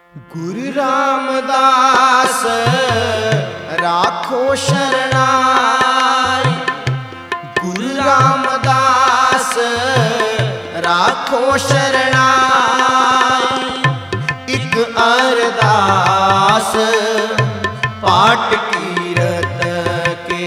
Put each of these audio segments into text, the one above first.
गुरु रामदास राखो शरणाई। गुरु रामदास राखो शरणाई। एक अरदास पाठ कीरत के।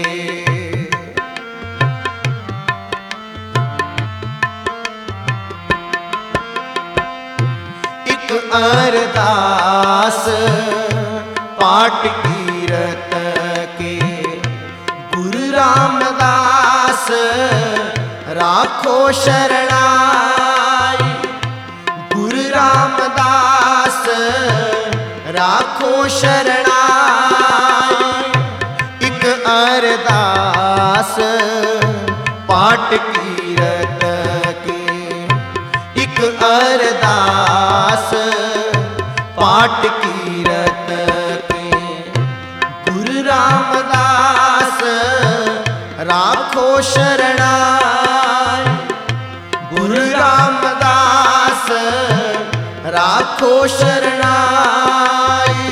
एक अरदास पाठ कीरत के। गुरु रामदास राखो शरणाई। गुरु रामदास राखो शरणाई। एक अरदास पाठ कीरत के। एक अरदास पाठ कीरत के। गुरु रामदास राखो शरणाई। गुरु रामदास राखो शरणाई।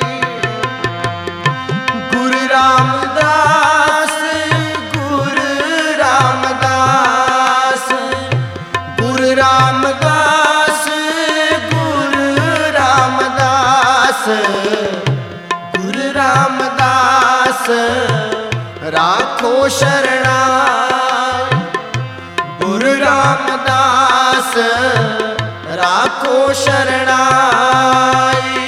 गुरु रामदास गुरु रामदास गुरु रामदास गुरु रामदास गुरु रामदास राखो शरणाई। गुरु रामदास राखो शरणाई।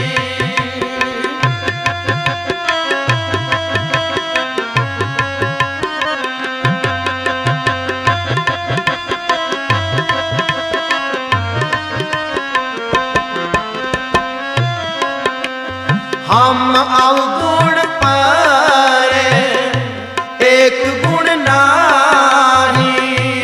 हम अवगुण पारे एक गुण नाही।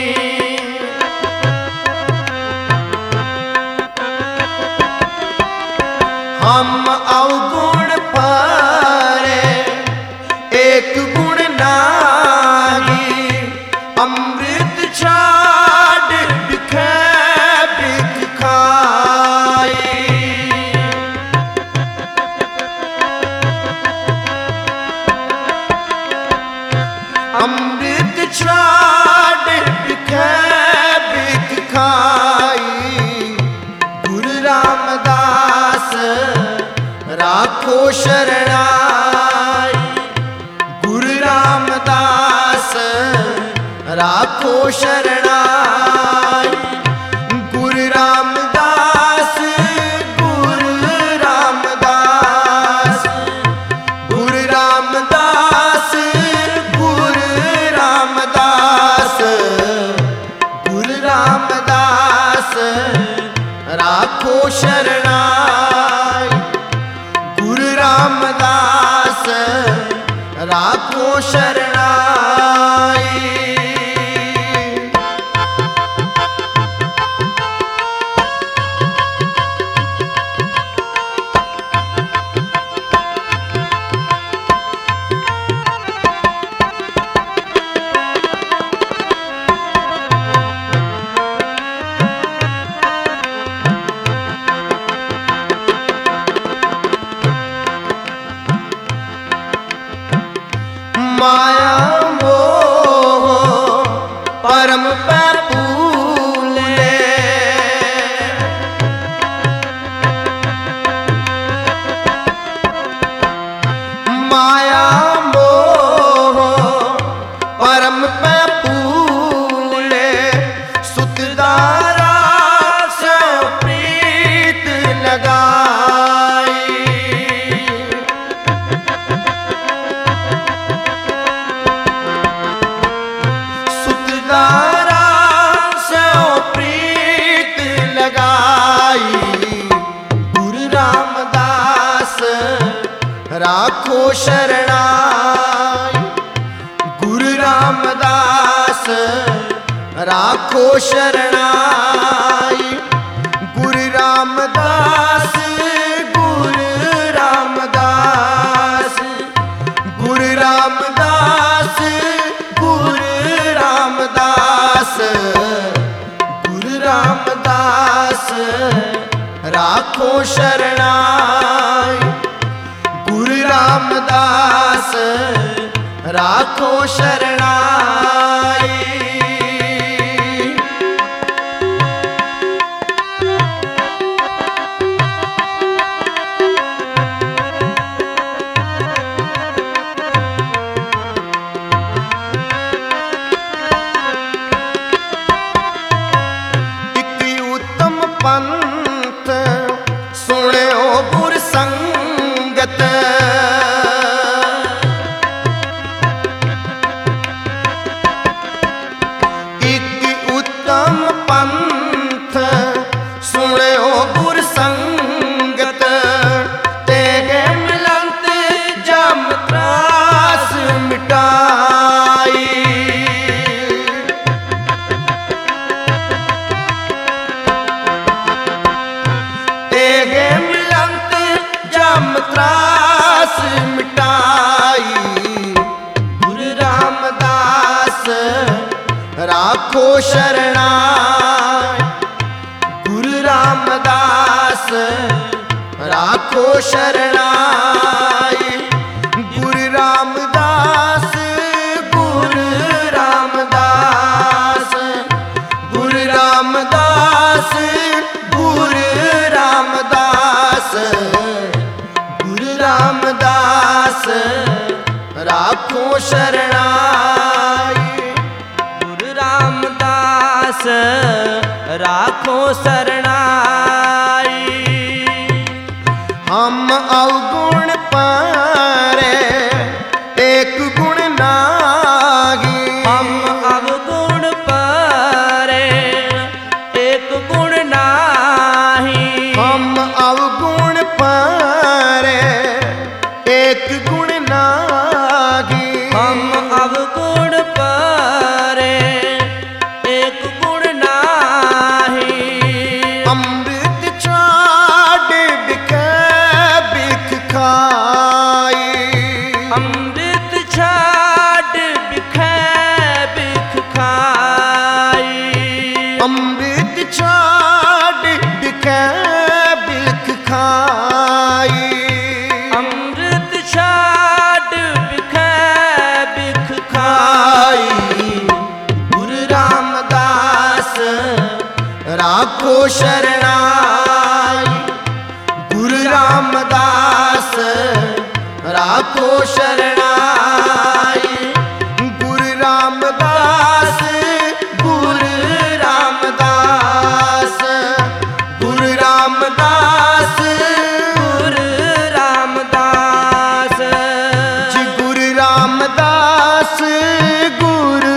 हम अवगुण पारे एक गुण नाही। अमृत छाड़ बिखे बिख खाई। अमृत छाड़ बिखे बिख खाई। गुरु रामदास राखो शरणाई। गुरु रामदास राखो शरणाई। गुरु रामदास गुरु रामदास गुरु रामदास गुरु रामदास गुरु रामदास राखो शरणाई। गुरु रामदास राखो शरणाई। माया मोह परम पे फूले। माया मोह परम पे फूले। सुतदारा से प्रीत लगाई। सुतदारा से प्रीत लगाई। गुरु रामदास राखो शरणाई। गुरु रामदास राखो शरणाई। गुरु रामदास गुरु रामदास गुरु रामदास गुरु रामदास गुरु रामदास राखो शरणाई। गुरु रामदास राखो शरणाई। पंथ सुनियो गुर संगत। एक उत्तम पंथ सुनियो गुर संगत। तेगे मिलंत जम त्रास मिटाई। तेगे मिलंत जम त्रास मिटाई। गुरु रामदास राखो शरणाई। गुरु रामदास राखो शरणाई। गुरु रामदास गुरु रामदास गुरु रामदास गुरु रामदास गुरु रामदास राखो शरणाई। गुरु रामदास राखो शरणाई। हम अवगुण पारे एक गुण नागी। हम अवगुण पारे एक गुण नाही। हम अवगुण पारे एक गुण नागी। हम अवगुण पारे एक गुण नाही। अमृत छाड़ बिकै बिख खाई। अमृत छाड़ बिखै बिख खाई। अमृत छाड़ बिकै बिख खाई। अमृत छाड़ बिखै बिख खाई। गुरु रामदास राखो शरणाई। गुरु रामदास राखो शरणाई। गुरु रामदास गुरु रामदास गुरु रामदास गुरु रामदास। जी गुरु रामदास गुरु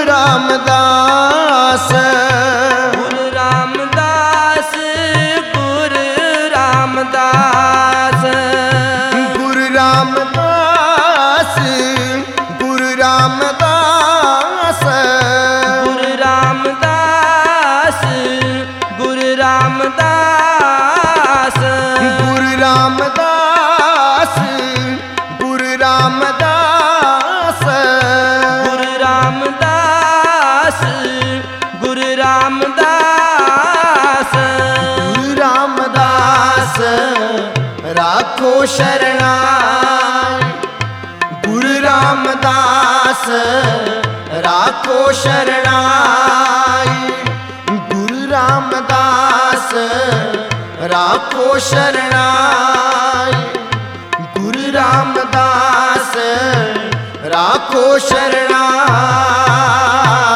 रामदास गुरु रामदास गुरु रामदास। गुरु रामदास गुरु रामदास गुरु रामदास गुरु रामदास। गुरु रामदास गुरु रामदास गुरु रामदास गुरु रामदास। गुरु रामदास राखो शरणाई। गुरु रामदास राखो शरणाई। गुरु रामदास राखो शरणाई। गुरु रामदास राखो शरणाई।